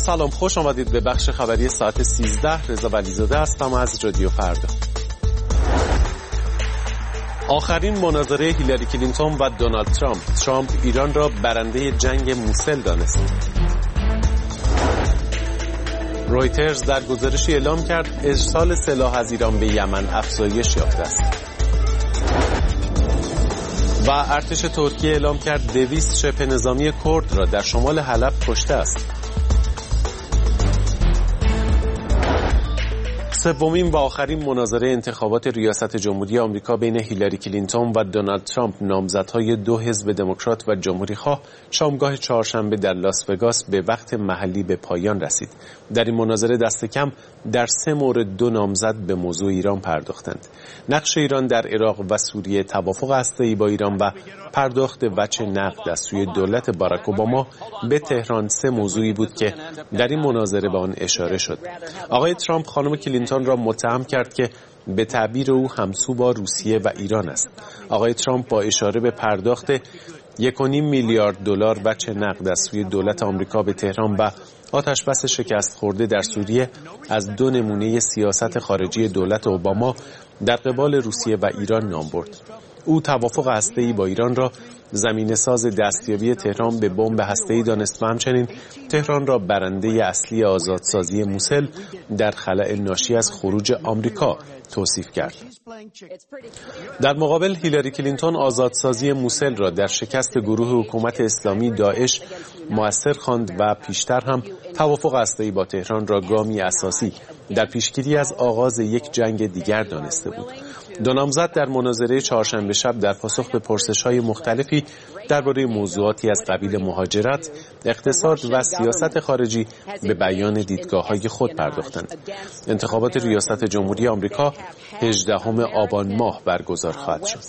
سلام، خوش آمدید به بخش خبری ساعت 13. رضا ولیزاده هستم از رادیو فردا. آخرین مناظره هیلاری کلینتون و دونالد ترامپ ایران را برنده جنگ موسل دانست. رویترز در گزارشی اعلام کرد ارسال سلاح از ایران به یمن افزایش یافته است. و ارتش ترکیه اعلام کرد 200 شبه نظامی کرد را در شمال حلب کشته است. سومین و آخرین مناظره انتخابات ریاست جمهوری آمریکا بین هیلاری کلینتون و دونالد ترامپ، نامزدهای دو حزب دموکرات و جمهوری‌خواه، شامگاه چهارشنبه در لاس وگاس به وقت محلی به پایان رسید. در این مناظره دست کم در 3 مورد 2 نامزد به موضوع ایران پرداختند: نقش ایران در عراق و سوریه، توافق هسته‌ای با ایران و پرداخت وجه نقد از سوی دولت باراک اوباما به تهران. 3 موضوعی بود که در این مناظره به آن اشاره شد. آقای ترامپ خانم کلینتون را متهم کرد که به تعبیر او همسو با روسیه و ایران است. آقای ترامپ با اشاره به پرداخت 1.5 میلیارد دلار وجه نقد از سوی دولت آمریکا به تهران و آتشبس شکست خورده در سوریه از 2 نمونه سیاست خارجی دولت اوباما در قبال روسیه و ایران نام برد. او توافق هسته‌ای با ایران را زمینه‌ساز دستیابی تهران به بمب هسته‌ای دانست و همچنین تهران را برنده اصلی آزادسازی موسل در خلأ ناشی از خروج آمریکا توصیف کرد. در مقابل هیلاری کلینتون آزادسازی موسل را در شکست گروه حکومت اسلامی داعش مؤثر خواند و پیشتر هم توافق هسته‌ای با تهران را گامی اساسی در پیشگیری از آغاز یک جنگ دیگر دانسته بود. دو نامزد در مناظره چهارشنبه شب در پاسخ به پرسش‌های مختلفی درباره موضوعاتی از قبیل مهاجرت، اقتصاد و سیاست خارجی به بیان دیدگاه‌های خود پرداختند. انتخابات ریاست جمهوری آمریکا 18 آبان ماه برگزار خواهد شد.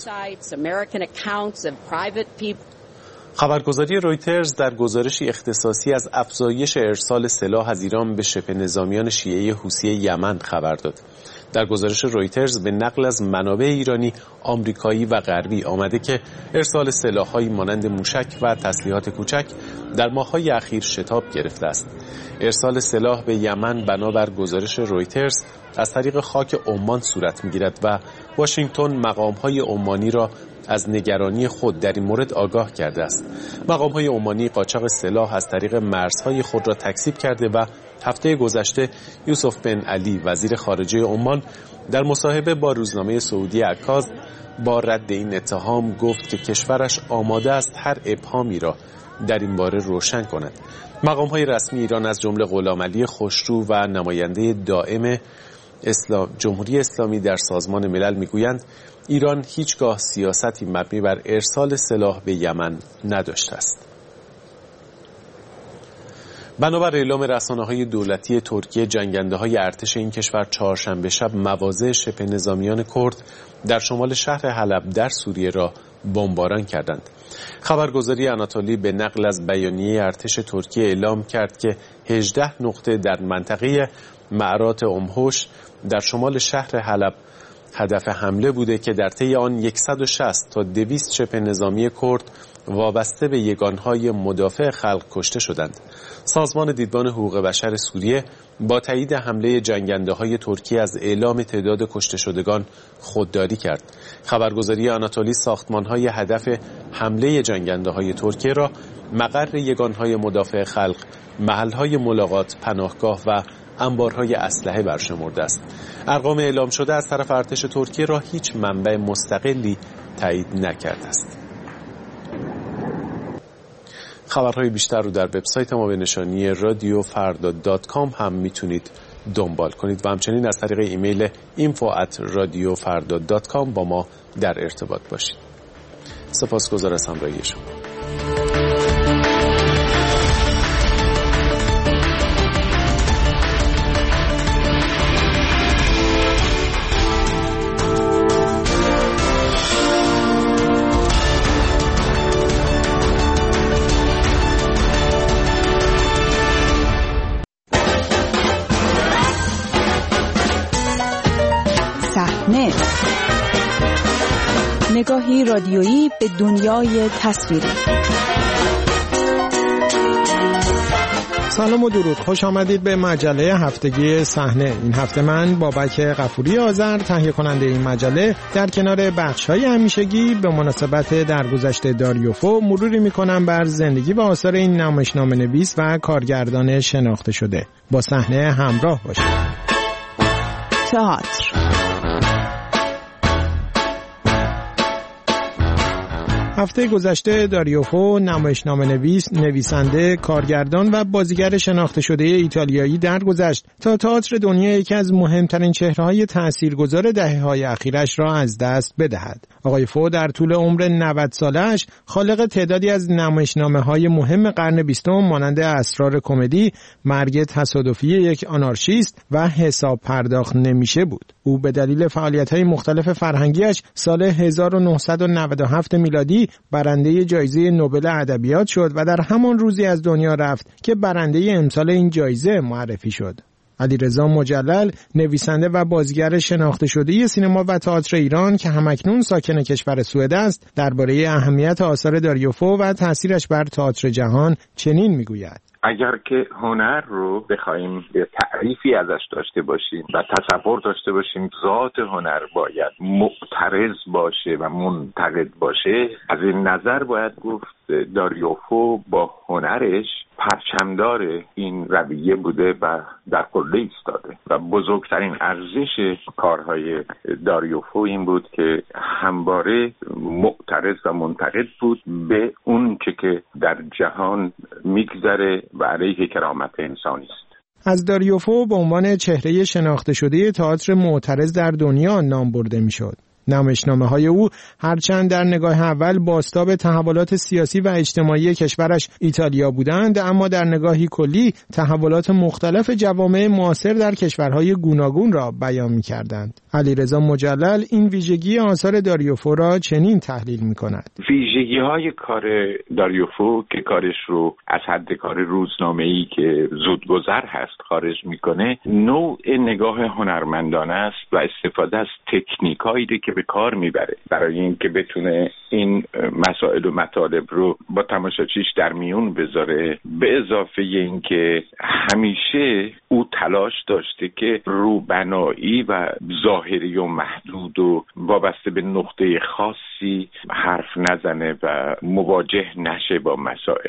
خبرگزاری رویترز در گزارشی اختصاصی از افزایش ارسال سلاح از ایران به شبه نظامیان شیعه حوثی یمن خبر داد. در گزارش رویترز به نقل از منابع ایرانی، آمریکایی و غربی آمده که ارسال سلاح‌هایی مانند موشک و تسلیحات کوچک در ماه‌های اخیر شتاب گرفته است. ارسال سلاح به یمن بنابر گزارش رویترز از طریق خاک عمان صورت می‌گیرد و واشنگتن مقام‌های عمانی را از نگرانی خود در این مورد آگاه کرده است. مقام‌های عمانی قاچاق سلاح از طریق مرزهای خود را تکذیب کرده و هفته گذشته یوسف بن علی وزیر خارجه عمان در مصاحبه با روزنامه سعودی عکاظ با رد این اتهام گفت که کشورش آماده است هر ابهامی را در این باره روشن کند. مقام‌های رسمی ایران از جمله غلامعلی خوشرو و نماینده دائم جمهوری اسلامی در سازمان ملل میگویند ایران هیچگاه سیاستی مبنی بر ارسال سلاح به یمن نداشته است. بنابر اعلام رسانه‌های دولتی ترکیه، جنگنده‌های ارتش این کشور چهارشنبه شب مواضع شبه نظامیان کرد در شمال شهر حلب در سوریه را بمباران کردند. خبرگزاری آناتولی به نقل از بیانیه ارتش ترکیه اعلام کرد که 18 نقطه در منطقه معرات امهوش در شمال شهر حلب هدف حمله بوده که در طی آن 160 تا 200 شبه نظامی کرد وابسته به یگانهای مدافع خلق کشته شدند. سازمان دیدبان حقوق بشر سوریه با تایید حمله جنگنده‌های ترکیه از اعلام تعداد کشته شدگان خودداری کرد. خبرگزاری آناتولی ساختمان‌های هدف حمله جنگنده‌های ترکیه را مقر یگانهای مدافع خلق، محل‌های ملاقات، پناهگاه و انبارهای اسلحه برشمرده است. ارقام اعلام شده از طرف ارتش ترکیه را هیچ منبع مستقلی تایید نکرده است. خبرهای بیشتر رو در وبسایت ما به نشانی radiofarda.com هم میتونید دنبال کنید و همچنین از طریق ایمیل info@radiofarda.com با ما در ارتباط باشید. سپاسگزار از همراهی شما. نگاهی رادیویی به دنیای تصویری. سلام و درود، خوش آمدید به مجله هفتگی صحنه. این هفته من بابک غفوری آذر تهیه کننده این مجله در کنار بخش‌های همیشگی به مناسبت درگذشت داریوفو مروری می‌کنم بر زندگی و آثار این نمایشنامه‌نویس و کارگردان شناخته شده. با صحنه همراه باشید. تئاتر. هفته گذشته داریوفو نمایشنامه‌نویس، نویسنده، کارگردان و بازیگر شناخته شده ایتالیایی درگذشت تا تئاتر دنیا یکی از مهمترین چهره‌های تاثیرگذار دهه‌های اخیرش را از دست بدهد. آقای فو در طول عمر 90 ساله‌اش خالق تعدادی از نمایشنامه‌های مهم قرن 20 مانند اسرار کمدی، مرگ تصادفی یک آنارشیست و حساب پرداخت نمیشه بود. او به دلیل فعالیت‌های مختلف فرهنگیش سال 1997 میلادی برنده جایزه نوبل ادبیات شد و در همان روزی از دنیا رفت که برنده امسال این جایزه معرفی شد. علیرضا مجلل، نویسنده و بازیگر شناخته شده سینما و تئاتر ایران که همکنون ساکن کشور سوئد است، درباره اهمیت آثار داریوفو و تأثیرش بر تئاتر جهان چنین میگوید: اگر که هنر رو بخوایم به تعریفی ازش داشته باشیم و تصور داشته باشیم ذات هنر باید معترض باشه و منتقد باشه، از این نظر باید گفت داریوفو با هنرش پرچمدار این رویه بوده و در قله ایستاده و بزرگترین ارزش کارهای داریوفو این بود که همواره معترض و منتقد بود به اون چه که در جهان میگذره و علیه کرامت انسانی است. از داریوفو به عنوان چهره شناخته شده تئاتر معترض در دنیا نام برده میشد. نمایشنامه‌های او هرچند در نگاه اول بازتاب تحولات سیاسی و اجتماعی کشورش ایتالیا بودند، اما در نگاهی کلی تحولات مختلف جوامع معاصر در کشورهای گوناگون را بیان می‌کردند. علیرضا مجلل این ویژگی آثار داریوفو را چنین تحلیل می‌کند: ویژگی‌های کار داریوفو که کارش رو از حد کار روزنامه‌ای که زودگذر هست خارج می‌کنه، نوع نگاه هنرمندانه است و استفاده از تکنیکایی که به کار میبره برای اینکه بتونه این مسائل و مطالب رو با تماشاچیش در میون بذاره. به اضافه اینکه همیشه او تلاش داشته که روبنایی و ظاهری و محدود و وابسته به نقطه خاصی حرف نزنه و مواجه نشه با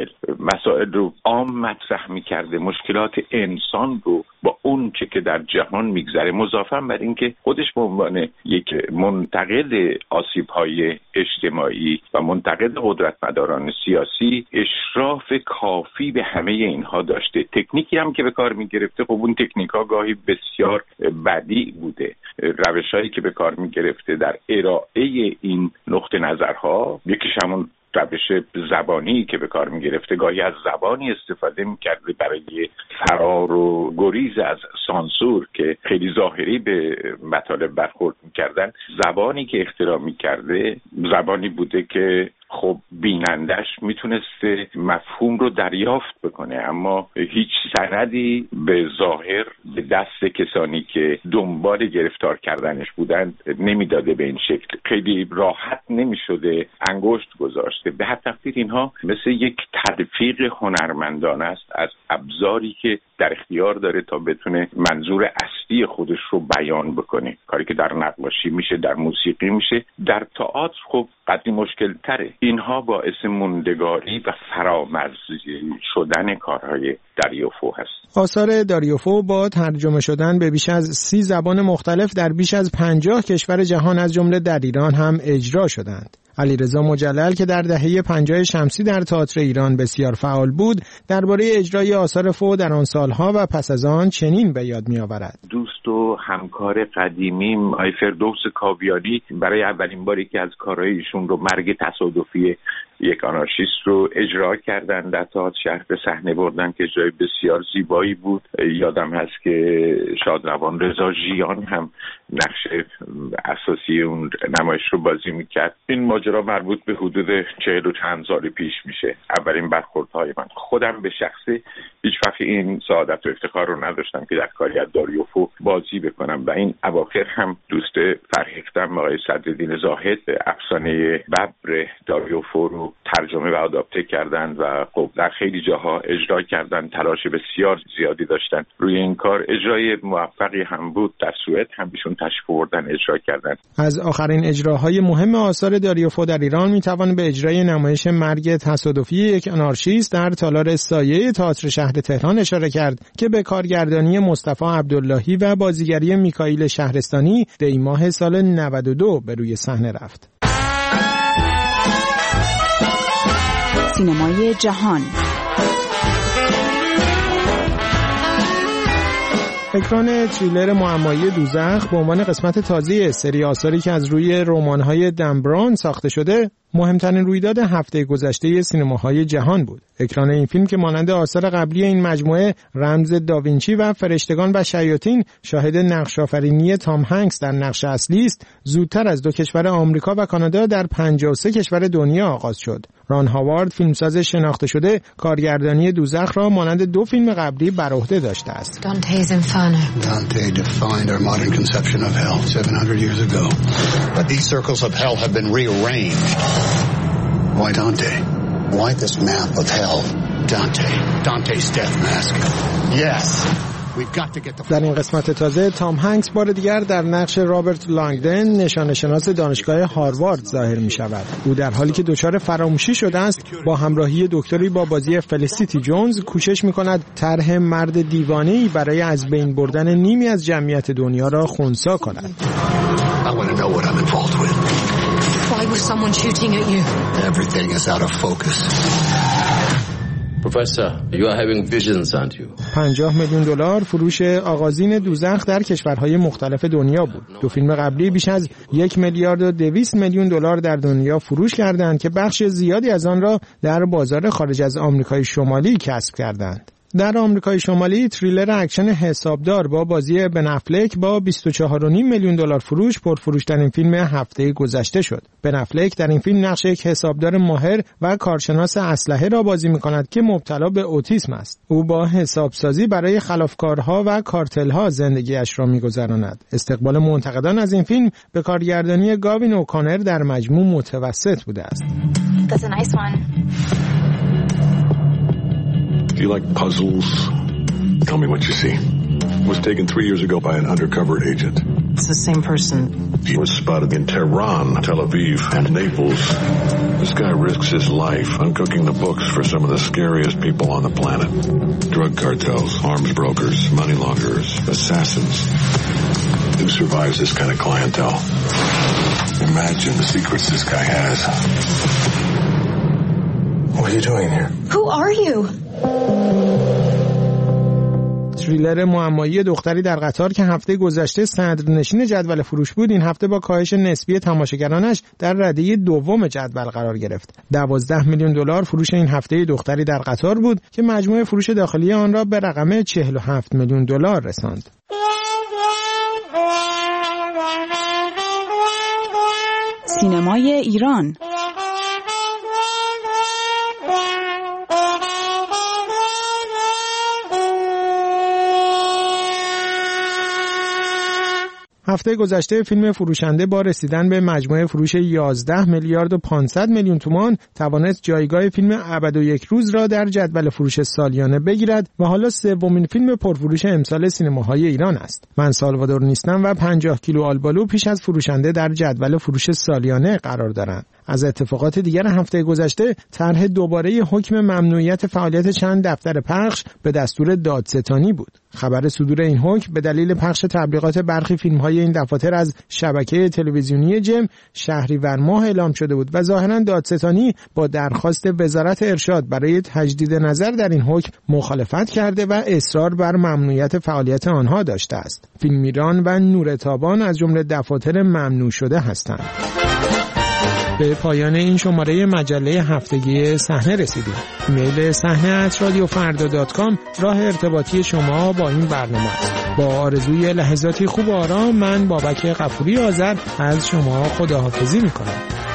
مسائل رو عام مطرح میکرده، مشکلات انسان رو با اون چه که در جهان میگذره، مضافاً بر اینکه خودش به عنوان یک منتقد آسیب‌های اجتماعی و منتقد قدرتمداران سیاسی اشراف کافی به همه اینها داشته. تکنیکی هم که به کار می‌گرفته، خب اون تکنیک‌ها گاهی بسیار بدیع بوده. روش‌هایی که به کار می‌گرفته در ارائه این نقطه نظرها، یکیش همون روش زبانی که به کار می‌گرفته، گاهی از زبانی استفاده می‌کرده برای فرار و گریز از سانسور که خیلی ظاهری به مطالب برخورد می‌کردن. زبانی که اختراع می‌کرده زبانی بوده که خب بینندش میتونسته مفهوم رو دریافت بکنه، اما هیچ سندی به ظاهر به دست کسانی که دنبال گرفتار کردنش بودن نمیداده. به این شکل خیلی راحت نمیشده انگشت گذاشته. به هر تقدیر اینها مثل یک تلفیق هنرمندانه است از ابزاری که در اختیار داره تا بتونه منظور اصلی خودش رو بیان بکنه. کاری که در نقاشی میشه، در موسیقی میشه، در تئاتر خب قدری مشکل تره. اینها باعث موندگاری و فرامرزی شدن کارهای داریوفو هست. آثار داریوفو با ترجمه شدن به بیش از 30 زبان مختلف در بیش از 50 کشور جهان از جمله در ایران هم اجرا شدند. علیرضا مجلل که در دهه 50 شمسی در تئاتر ایران بسیار فعال بود، درباره اجرای آثار فو در آن سالها و پس از آن چنین به یاد می‌آورد: دوست و همکار قدیمیم آقای فردوس کاویانی برای اولین باری که از کارهای ایشون رو مرگ تصادفی یک آنارشیست رو اجرا کردن در تئاتر شهر به صحنه بردن که اجرای بسیار زیبایی بود. یادم هست که شادروان رضا ژیان هم نقش اساسی اون نمایش رو بازی میکرد. این ماجرا مربوط به حدود 40 و چند سال پیش میشه. اولین برخوردهای من خودم به شخصه هیچ وقت این سعادت و افتخار رو نداشتم که در کاری از داریوفو با بازی بکنم و این اواخر هم دوست فرهیختم آقای صدرالدین زاهد افسانه ببر داریوفو رو ترجمه و آداپته کردن و خب در خیلی جاها اجرا کردن، تلاش بسیار زیادی داشتن روی این کار. اجرای موفقی هم بود، در سوئد هم بیشون تشریف آوردن اجرا کردن. از آخرین اجراهای مهم آثار داریوفو در ایران میتوان به اجرای نمایش مرگ تصادفی یک آنارشیست در تالار سایه تئاتر شهر تهران اشاره کرد که به کارگردانی مصطفی عبداللهی و بازیگری میکائیل شهرستانی دی ماه سال 92 به روی صحنه رفت. سینمای جهان. اکران تریلر معمایی دوزخ به عنوان قسمت تازه سری آثاری که از روی رمان‌های دن براون ساخته شده مهمترین رویداد هفته گذشته سینماهای جهان بود. اکران این فیلم که مانند آثار قبلی این مجموعه رمز داوینچی و فرشتگان و شیاطین شاهد نقش‌آفرینی تام هنگس در نقش اصلی است، زودتر از دو کشور آمریکا و کانادا در 53 کشور دنیا آغاز شد. ران هاوارد فیلمساز شناخته شده کارگردانی دوزخ را مانند دو فیلم قبلی بر عهده داشته است. Dante's Inferno. Dante defined our modern conception of hell 700 years ago. But these circles of hell have been rearranged. Why Dante? Why this map of hell? Dante's death mask. Yes. در این قسمت تازه تام هنگس بار دیگر در نقش رابرت لانگدن نشانه شناس دانشگاه هاروارد ظاهر می شود. او در حالی که دچار فراموشی شده است با همراهی دکتری با بازی فلیسیتی جونز کوشش می کند طرح مرد دیوانه‌ای برای از بین بردن نیمی از جمعیت دنیا را خنثی کند. Why was someone shooting at you? Everything is out of focus. Professor, you are having visions, aren't you? 50 میلیون دلار فروش آغازین دوزخ در کشورهای مختلف دنیا بود. دو فیلم قبلی بیش از 1 میلیارد و 200 میلیون دلار در دنیا فروش کردند که بخش زیادی از آن را در بازار خارج از آمریکای شمالی کسب کردند. در آمریکای شمالی تریلر اکشن حسابدار با بازی بن افلک با 24.5 میلیون دلار فروش پرفروش‌ترین فیلم هفته گذشته شد. بن افلک در این فیلم نقش یک حسابدار ماهر و کارشناس اسلحه را بازی می‌کند که مبتلا به اوتیسم است. او با حسابسازی برای خلافکارها و کارتل‌ها زندگیش را می‌گذراند. استقبال منتقدان از این فیلم به کارگردانی گاوین اوکانر در مجموع متوسط بوده است. That's a nice one. Do you like puzzles? Tell me what you see. Was taken 3 years ago by an undercover agent. It's the same person. He was spotted in Tehran, Tel Aviv, and Naples. This guy risks his life uncooking the books for some of the scariest people on the planet. Drug cartels, arms brokers, money launderers, assassins. Who survives this kind of clientele? Imagine the secrets this guy has. What are you doing here? Who are you? تریلر معمایی دختری در قطار که هفته گذشته صدرنشین جدول فروش بود این هفته با کاهش نسبی تماشاگرانش در رده دوم جدول قرار گرفت. 12 میلیون دلار فروش این هفته دختری در قطار بود که مجموع فروش داخلی آن را به رقم 47 میلیون دلار رساند. سینمای ایران. هفته گذشته فیلم فروشنده با رسیدن به مجموع فروش 11 میلیارد و 500 میلیون تومان توانست جایگاه فیلم ابد و یک روز را در جدول فروش سالیانه بگیرد و حالا سومین فیلم پرفروش امسال سینماهای ایران است. من سالوادور نیستم و 50 کیلو آلبالو پیش از فروشنده در جدول فروش سالیانه قرار دارند. از اتفاقات دیگر هفته گذشته طرح دوباره حکم ممنوعیت فعالیت چند دفتر پخش به دستور دادستانی بود. خبر صدور این حکم به دلیل پخش تبلیغات برخی فیلم‌های این دفاتر از شبکه تلویزیونی جم شهریور ماه اعلام شده بود و ظاهراً دادستانی با درخواست وزارت ارشاد برای تجدید نظر در این حکم مخالفت کرده و اصرار بر ممنوعیت فعالیت آنها داشته است. فیلم ایران و نور تابان از جمله دفاتر ممنوع شده هستند. به پایان این شماره مجله هفتگی صحنه رسیدیم. ایمیل صحنه@radiofarda.com راه ارتباطی شما با این برنامه است. با آرزوی لحظاتی خوب و آرام من بابک غفوری آذر از شما خداحافظی می‌کنم.